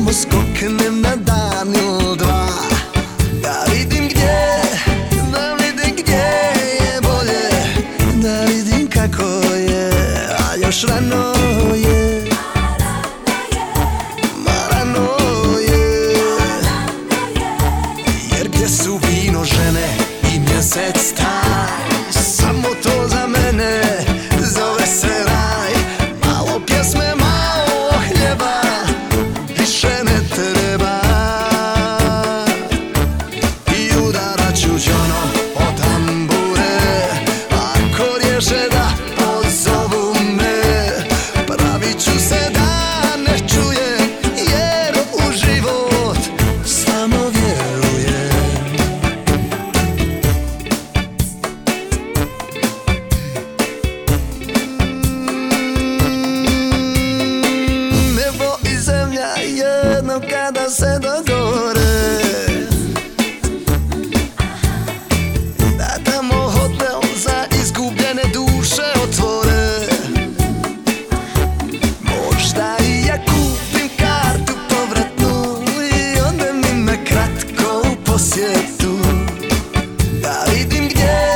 samo skoknem na dan ili dva. Da vidim gdje je bolje, da vidim kako je, a još rano je. Rano je, jer gdje su vino, žene i mjesec taj, samo to za mene zove se raj. Malo pjesme, malo hljeba, više ne treba. I udarat ću džonom o tambure, ako riješe da pozovu me. Pravit ću se da ne čujem, jer u život samo vjerujem. Nebo i zemlja jedno kada se dogovore, da tamo hotel za izgubljene duše otvore. Možda i ja kupim kartu povratnu i odem im na kratko u posjetu. Da vidim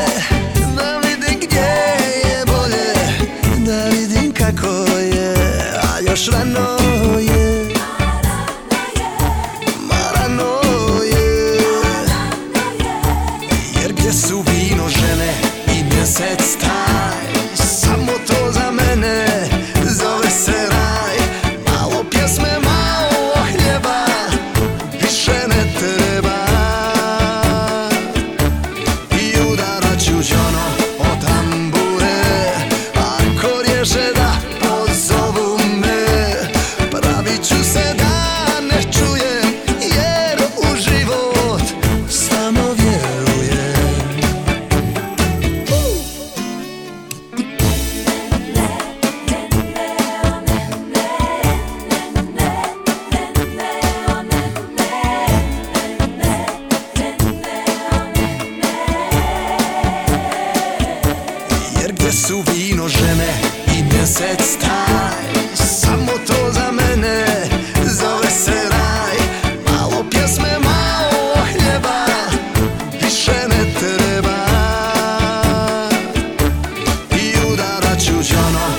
gdje je bolje, da vidim kako je, a još rano je. Rano je, jer gdje su vino, žene i mjesec taj, samo to za mene zove se raj. Malo pjesme, malo hljeba, više ne treba. I udarat ću džonom o tambure, ako riješe da pozovu me. Pravit ću se da ne čujem, jer u život samo vjerujem. Jer gdje su vino, žene i mjesec taj, samo to za mene zove se raj. Malo pjesme, malo hljeba, više ne treba. I udarat ću džonom